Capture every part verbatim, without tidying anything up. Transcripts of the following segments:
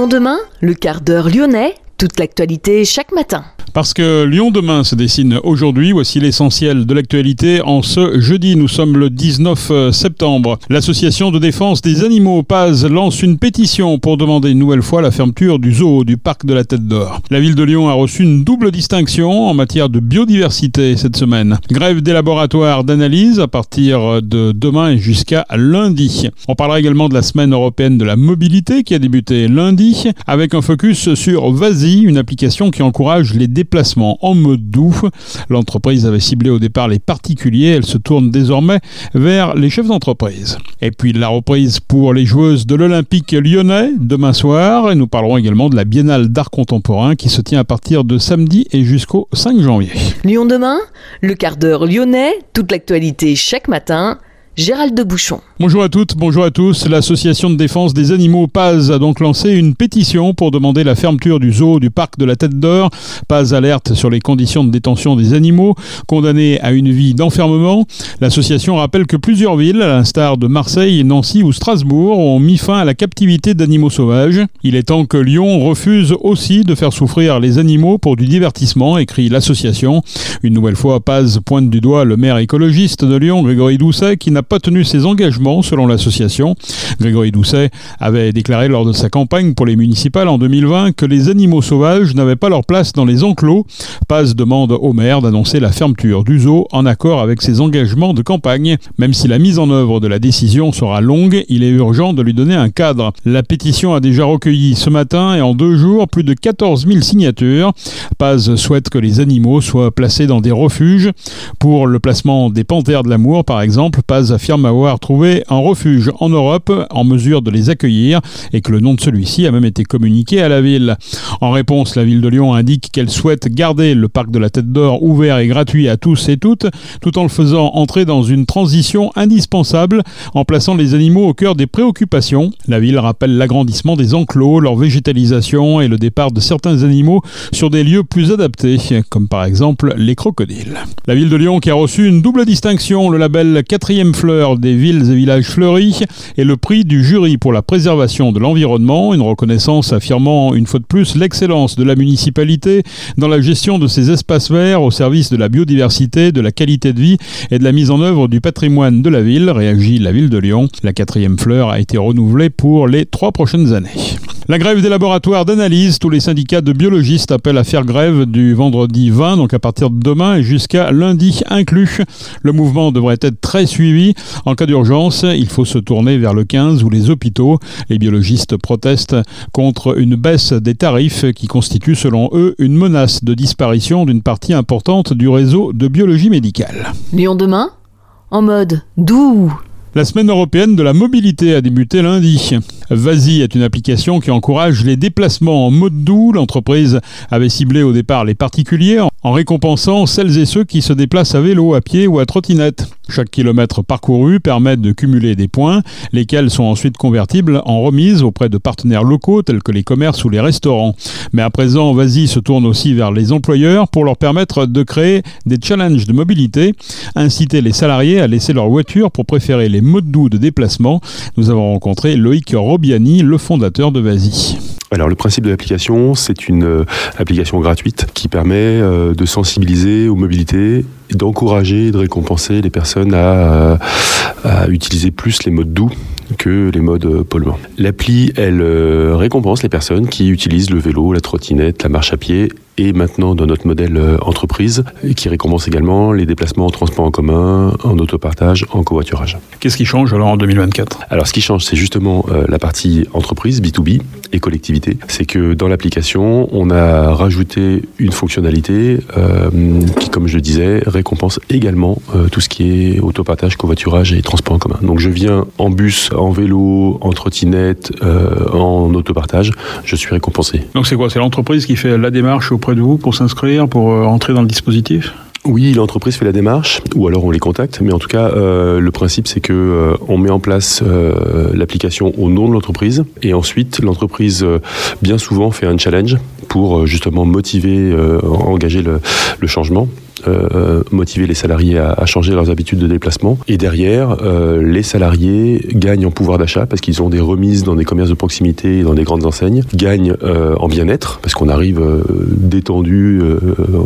Lyon demain, le quart d'heure lyonnais, toute l'actualité chaque matin. Parce que Lyon demain se dessine aujourd'hui, voici l'essentiel de l'actualité en ce jeudi. Nous sommes le dix-neuf septembre. L'association de défense des animaux P A Z lance une pétition pour demander une nouvelle fois la fermeture du zoo du parc de la Tête d'Or. La ville de Lyon a reçu une double distinction en matière de biodiversité cette semaine. Grève des laboratoires d'analyse à partir de demain et jusqu'à lundi. On parlera également de la semaine européenne de la mobilité qui a débuté lundi avec un focus sur Vazi, une application qui encourage les déplacement en mode doux. L'entreprise avait ciblé au départ les particuliers, elle se tourne désormais vers les chefs d'entreprise. Et puis la reprise pour les joueuses de l'Olympique lyonnais demain soir, et nous parlerons également de la Biennale d'art contemporain qui se tient à partir de samedi et jusqu'au cinq janvier. Lyon demain, le quart d'heure lyonnais, toute l'actualité chaque matin. Gérald de Bouchon. Bonjour à toutes, bonjour à tous. L'association de défense des animaux P A Z a donc lancé une pétition pour demander la fermeture du zoo du parc de la Tête d'Or. P A Z alerte sur les conditions de détention des animaux, condamnés à une vie d'enfermement. L'association rappelle que plusieurs villes, à l'instar de Marseille, Nancy ou Strasbourg, ont mis fin à la captivité d'animaux sauvages. Il est temps que Lyon refuse aussi de faire souffrir les animaux pour du divertissement, écrit l'association. Une nouvelle fois, P A Z pointe du doigt le maire écologiste de Lyon, Grégory Doucet, qui n'a pas tenu ses engagements selon l'association. Grégory Doucet avait déclaré lors de sa campagne pour les municipales en deux mille vingt que les animaux sauvages n'avaient pas leur place dans les enclos. P A Z demande au maire d'annoncer la fermeture du zoo en accord avec ses engagements de campagne. Même si la mise en œuvre de la décision sera longue, il est urgent de lui donner un cadre. La pétition a déjà recueilli ce matin et en deux jours plus de quatorze mille signatures. P A Z souhaite que les animaux soient placés dans des refuges. Pour le placement des panthères de l'amour par exemple, P A Z affirme avoir trouvé un refuge en Europe en mesure de les accueillir et que le nom de celui-ci a même été communiqué à la ville. En réponse, la ville de Lyon indique qu'elle souhaite garder le parc de la Tête d'Or ouvert et gratuit à tous et toutes, tout en le faisant entrer dans une transition indispensable en plaçant les animaux au cœur des préoccupations. La ville rappelle l'agrandissement des enclos, leur végétalisation et le départ de certains animaux sur des lieux plus adaptés, comme par exemple les crocodiles. La ville de Lyon qui a reçu une double distinction, le label quatrième fleur des villes et villages fleuris et le prix du jury pour la préservation de l'environnement, une reconnaissance affirmant une fois de plus l'excellence de la municipalité dans la gestion de ces espaces verts au service de la biodiversité, de la qualité de vie et de la mise en œuvre du patrimoine de la ville, réagit la ville de Lyon. La quatrième fleur a été renouvelée pour les trois prochaines années. La grève des laboratoires d'analyse, tous les syndicats de biologistes appellent à faire grève du vendredi vingt, donc à partir de demain et jusqu'à lundi inclus. Le mouvement devrait être très suivi. En cas d'urgence, il faut se tourner vers le quinze ou les hôpitaux. Les biologistes protestent contre une baisse des tarifs qui constitue selon eux une menace de disparition d'une partie importante du réseau de biologie médicale. Lyon demain, en mode doux. La semaine européenne de la mobilité a débuté lundi. Vazi est une application qui encourage les déplacements en mode doux. L'entreprise avait ciblé au départ les particuliers en récompensant celles et ceux qui se déplacent à vélo, à pied ou à trottinette. Chaque kilomètre parcouru permet de cumuler des points, lesquels sont ensuite convertibles en remises auprès de partenaires locaux tels que les commerces ou les restaurants. Mais à présent, Vazi se tourne aussi vers les employeurs pour leur permettre de créer des challenges de mobilité, inciter les salariés à laisser leur voiture pour préférer les modes doux de déplacement. Nous avons rencontré Loïc Robiani, le fondateur de Vazi. Alors le principe de l'application, c'est une euh, application gratuite qui permet euh, de sensibiliser aux mobilités, d'encourager et de récompenser les personnes à, à utiliser plus les modes doux que les modes polluants. L'appli, elle euh, récompense les personnes qui utilisent le vélo, la trottinette, la marche à pied et maintenant dans notre modèle euh, entreprise qui récompense également les déplacements en transport en commun, en autopartage, en covoiturage. Qu'est-ce qui change alors en deux mille vingt-quatre ? Alors ce qui change, c'est justement euh, la partie entreprise, B deux B et collectivité. C'est que dans l'application, on a rajouté une fonctionnalité euh, qui, comme je le disais, récompense également euh, tout ce qui est autopartage, covoiturage et transport en commun. Donc je viens en bus, en vélo, en trottinette, euh, en autopartage, je suis récompensé. Donc c'est quoi ? C'est l'entreprise qui fait la démarche auprès de vous pour s'inscrire, pour euh, entrer dans le dispositif ? Oui, l'entreprise fait la démarche, ou alors on les contacte, mais en tout cas, euh, le principe c'est que euh, on met en place euh, l'application au nom de l'entreprise, et ensuite l'entreprise, euh, bien souvent, fait un challenge pour euh, justement motiver, euh, engager le, le changement. euh, motiver les salariés à, à changer leurs habitudes de déplacement. Et derrière, euh, les salariés gagnent en pouvoir d'achat parce qu'ils ont des remises dans des commerces de proximité et dans des grandes enseignes, gagnent euh, en bien-être parce qu'on arrive euh, détendu, euh,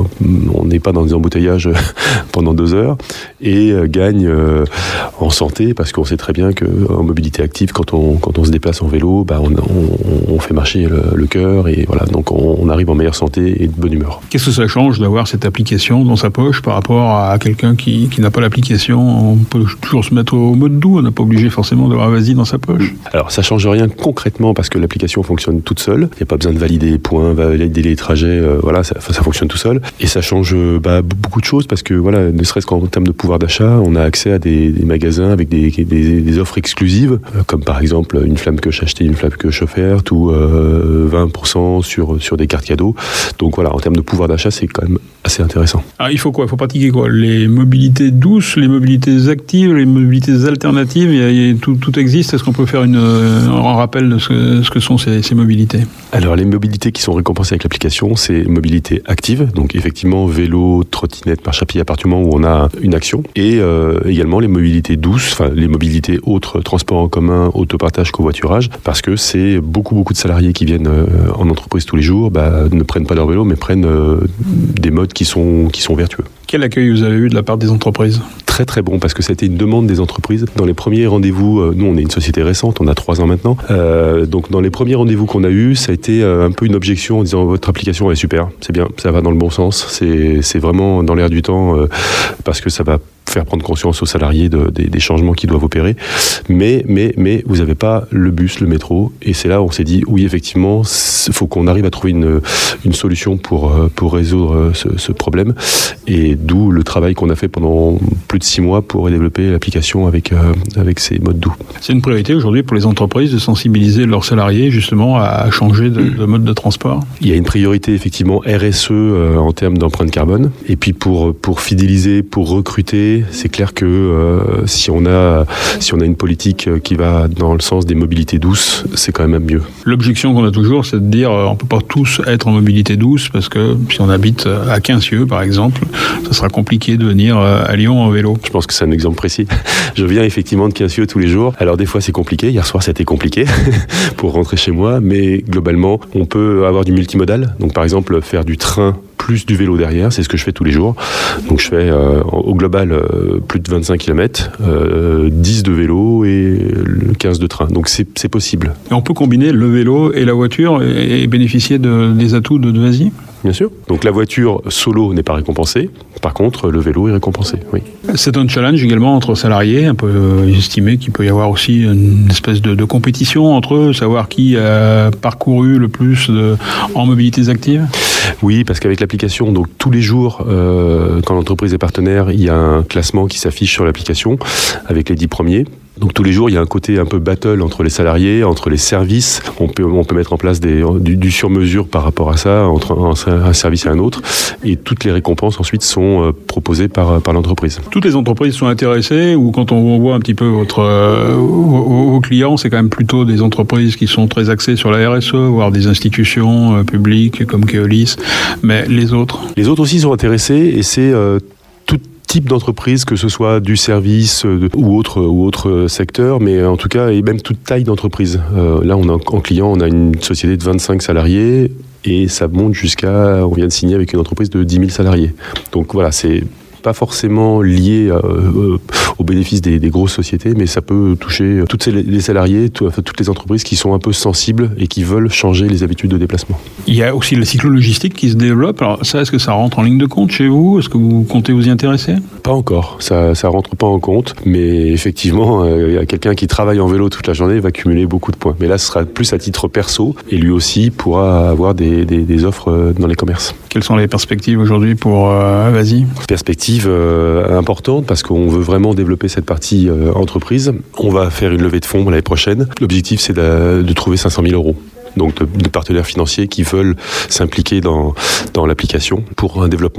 on n'est pas dans des embouteillages pendant deux heures, et euh, gagnent euh, en santé parce qu'on sait très bien qu'en mobilité active, quand on, quand on se déplace en vélo, bah on, on, on fait marcher le, le cœur, et voilà, donc on, on arrive en meilleure santé et de bonne humeur. Qu'est-ce que ça change d'avoir cette application dans sa poche par rapport à quelqu'un qui, qui n'a pas l'application? On peut toujours se mettre au mode doux, on n'a pas obligé forcément d'avoir Avasi dans sa poche. Alors ça change rien concrètement parce que l'application fonctionne toute seule, il n'y a pas besoin de valider les points, valider les trajets, euh, voilà, ça, ça fonctionne tout seul, et ça change bah, beaucoup de choses parce que voilà, ne serait-ce qu'en termes de pouvoir d'achat, on a accès à des, des magasins avec des, des, des offres exclusives, euh, comme par exemple une flamme que j'achetais, une flamme que offerte, ou euh, vingt pour cent sur, sur des cartes cadeaux. Donc voilà, en termes de pouvoir d'achat, c'est quand même assez intéressant. Alors il faut quoi? Il faut pratiquer quoi? Les mobilités douces, les mobilités actives, les mobilités alternatives, il y a, il y a, tout, tout existe. Est-ce qu'on peut faire une, un rappel de ce que, ce que sont ces, ces mobilités? Alors les mobilités qui sont récompensées avec l'application, c'est mobilité active, donc effectivement vélo, trottinette, marche à pied à partir du moment où on a une action, et euh, également les mobilités douces, enfin les mobilités autres, transport en commun, autopartage, covoiturage, parce que c'est beaucoup beaucoup de salariés qui viennent euh, en entreprise tous les jours, bah, ne prennent pas leur vélo mais prennent euh, des modes qui sont, qui sont vertueux. Quel accueil vous avez eu de la part des entreprises? Très très bon, parce que ça a été une demande des entreprises. Dans les premiers rendez-vous, euh, nous on est une société récente, on a trois ans maintenant, euh, donc dans les premiers rendez-vous qu'on a eu, ça a été euh, un peu une objection en disant votre application elle est super, c'est bien, ça va dans le bon sens, c'est, c'est vraiment dans l'air du temps, euh, parce que ça va faire prendre conscience aux salariés de, de, des changements qu'ils doivent opérer, mais, mais, mais vous n'avez pas le bus, le métro, et c'est là où on s'est dit, oui effectivement, il faut qu'on arrive à trouver une, une solution pour, pour résoudre ce, ce problème, et d'où le travail qu'on a fait pendant plus de six mois pour développer l'application avec, euh, avec ces modes doux. C'est une priorité aujourd'hui pour les entreprises de sensibiliser leurs salariés justement à changer de, de mode de transport? Il y a une priorité effectivement R S E euh, en termes d'empreinte carbone, et puis pour, pour fidéliser, pour recruter, c'est clair que euh, si, on a, si on a une politique qui va dans le sens des mobilités douces, c'est quand même mieux. L'objection qu'on a toujours, c'est de dire euh, on ne peut pas tous être en mobilité douce, parce que si on habite à Quincieux par exemple, ça sera compliqué de venir à Lyon en vélo. Je pense que c'est un exemple précis. Je viens effectivement de Quincieux tous les jours. Alors des fois c'est compliqué, hier soir c'était compliqué pour rentrer chez moi, mais globalement on peut avoir du multimodal, donc par exemple faire du train plus du vélo derrière, c'est ce que je fais tous les jours. Donc je fais euh, au global euh, plus de vingt-cinq kilomètres, euh, dix de vélo et quinze de train. Donc c'est, c'est possible. Et on peut combiner le vélo et la voiture et, et bénéficier de, des atouts de Avasi? Bien sûr. Donc la voiture solo n'est pas récompensée. Par contre, le vélo est récompensé, oui. C'est un challenge également entre salariés. On peut estimer qu'il peut y avoir aussi une espèce de, de compétition entre eux, savoir qui a parcouru le plus de, en mobilités actives. Oui, parce qu'avec l'application, donc tous les jours, euh, quand l'entreprise est partenaire, il y a un classement qui s'affiche sur l'application avec les dix premiers. Donc tous les jours, il y a un côté un peu battle entre les salariés, entre les services. On peut, on peut mettre en place des, du, du sur-mesure par rapport à ça, entre un, un service et un autre. Et toutes les récompenses ensuite sont euh, proposées par, par l'entreprise. Toutes les entreprises sont intéressées, ou quand on voit un petit peu votre, euh, vos, vos clients, c'est quand même plutôt des entreprises qui sont très axées sur la R S E, voire des institutions euh, publiques comme Keolis. Mais les autres? Les autres aussi sont intéressés, et c'est euh, tout type d'entreprise, que ce soit du service euh, ou autre ou autre secteur, mais en tout cas, et même toute taille d'entreprise. Euh, là, on a en client, on a une société de vingt-cinq salariés, et ça monte jusqu'à, on vient de signer avec une entreprise de dix mille salariés. Donc voilà, c'est pas forcément lié euh, euh, aux bénéfices des, des grosses sociétés, mais ça peut toucher toutes les salariés, tout, enfin, toutes les entreprises qui sont un peu sensibles et qui veulent changer les habitudes de déplacement. Il y a aussi le cyclo-logistique qui se développe. Alors ça, est-ce que ça rentre en ligne de compte chez vous? Est-ce que vous comptez vous y intéresser? Pas encore, ça ça rentre pas en compte, mais effectivement, euh, quelqu'un qui travaille en vélo toute la journée va cumuler beaucoup de points. Mais là, ce sera plus à titre perso, et lui aussi pourra avoir des, des, des offres dans les commerces. Quelles sont les perspectives aujourd'hui pour euh, Avasi? Perspectives euh, importantes, parce qu'on veut vraiment développer cette partie euh, entreprise. On va faire une levée de fonds l'année prochaine. L'objectif, c'est de, de trouver cinq cent mille euros. Donc de, de partenaires financiers qui veulent s'impliquer dans, dans l'application pour un développement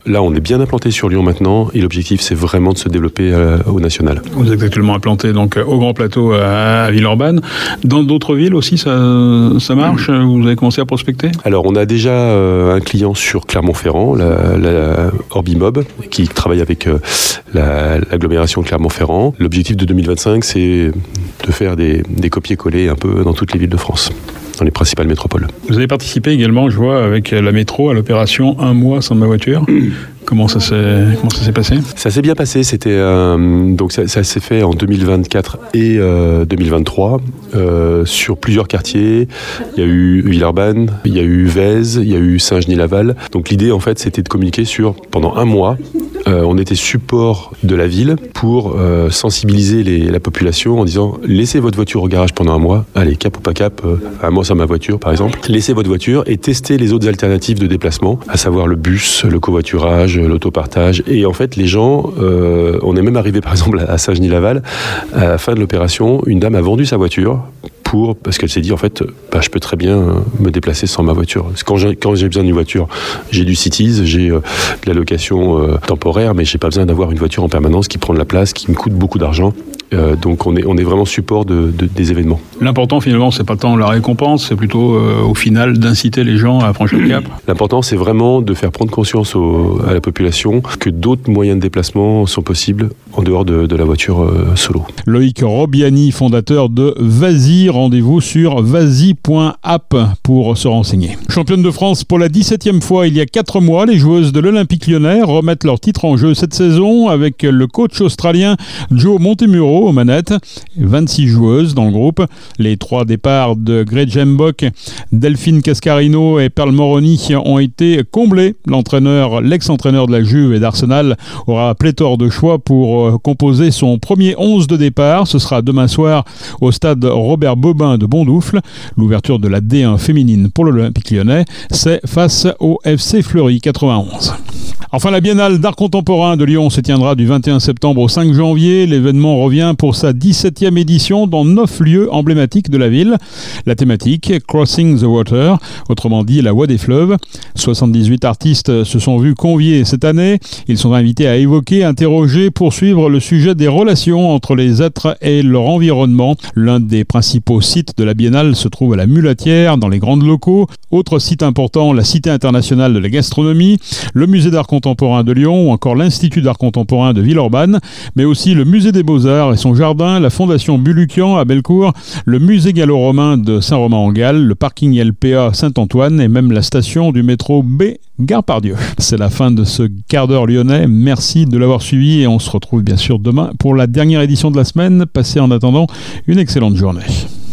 là, on est bien implanté sur Lyon maintenant, et l'objectif, c'est vraiment de se développer euh, au national. Vous êtes actuellement implanté donc au Grand Plateau à, à Villeurbanne. Dans d'autres villes aussi, ça, ça marche? Vous avez commencé à prospecter? Alors, on a déjà euh, un client sur Clermont-Ferrand, la, la Orbimob, qui travaille avec euh, la, l'agglomération Clermont-Ferrand. L'objectif de deux mille vingt-cinq, c'est de faire des, des copier-coller un peu dans toutes les villes de France, dans les principales métropoles. Vous avez participé également, je vois, avec la métro à l'opération Un mois sans ma voiture. Comment ça s'est, comment ça s'est passé? Ça s'est bien passé. C'était euh, donc ça, ça s'est fait en deux mille vingt-quatre et euh, deux mille vingt-trois euh, sur plusieurs quartiers. Il y a eu Villeurbanne, il y a eu Vèze, il y a eu Saint-Genis-Laval. Donc l'idée en fait, c'était de communiquer sur pendant un mois. Euh, on était support de la ville pour euh, sensibiliser les, la population en disant laissez votre voiture au garage pendant un mois. Allez, cap ou pas cap, euh, un mois sans ma voiture par exemple. Laissez votre voiture et testez les autres alternatives de déplacement, à savoir le bus, le covoiturage, l'autopartage. Et en fait, les gens, euh, on est même arrivé par exemple à Saint-Genis-Laval, à la fin de l'opération, une dame a vendu sa voiture pour, parce qu'elle s'est dit en fait, bah, je peux très bien me déplacer sans ma voiture. Quand j'ai, quand j'ai besoin d'une voiture, j'ai du Cities, j'ai euh, de la location euh, temporaire, mais j'ai pas besoin d'avoir une voiture en permanence qui prend de la place, qui me coûte beaucoup d'argent. Euh, donc on est, on est vraiment support de, de, des événements. L'important finalement, c'est pas tant la récompense, c'est plutôt euh, au final d'inciter les gens à franchir le cap. L'important, c'est vraiment de faire prendre conscience au, à la population que d'autres moyens de déplacement sont possibles en dehors de, de la voiture euh, solo. Loïc Robiani, fondateur de Vazi, rendez-vous sur vazi point app pour se renseigner. Championne de France pour la dix-septième fois il y a quatre mois, les joueuses de l'Olympique Lyonnais remettent leur titre en jeu cette saison avec le coach australien Joe Montemurro aux manettes. vingt-six joueuses dans le groupe. Les trois départs de Greg Jembok, Delphine Cascarino et Pearl Moroni ont été comblés. L'entraîneur, l'ex-entraîneur de la Juve et d'Arsenal aura pléthore de choix pour composer son premier onze de départ. Ce sera demain soir au stade Robert Bobin de Bondoufle. L'ouverture de la D un féminine pour l'Olympique Lyonnais, c'est face au F C Fleury quatre-vingt-onze. Enfin, la Biennale d'art contemporain de Lyon se tiendra du vingt et un septembre au cinq janvier. L'événement revient pour sa dix-septième édition dans neuf lieux emblématiques de la ville. La thématique, Crossing the Water, autrement dit la voie des fleuves. soixante-dix-huit artistes se sont vus conviés cette année. Ils sont invités à évoquer, interroger, poursuivre le sujet des relations entre les êtres et leur environnement. L'un des principaux sites de la Biennale se trouve à la Mulatière, dans les Grandes Locaux. Autre site important, la Cité internationale de la gastronomie, le Musée d'art contemporain de Lyon ou encore l'Institut d'art contemporain de Villeurbanne, mais aussi le Musée des Beaux-Arts et son jardin, la Fondation Bulukian à Bellecour, le Musée gallo-romain de Saint-Romain-en-Galles, le parking L P A Saint-Antoine et même la station du métro B Gare-Pardieu. C'est la fin de ce quart d'heure lyonnais. Merci de l'avoir suivi et on se retrouve bien sûr demain pour la dernière édition de la semaine. Passez en attendant une excellente journée.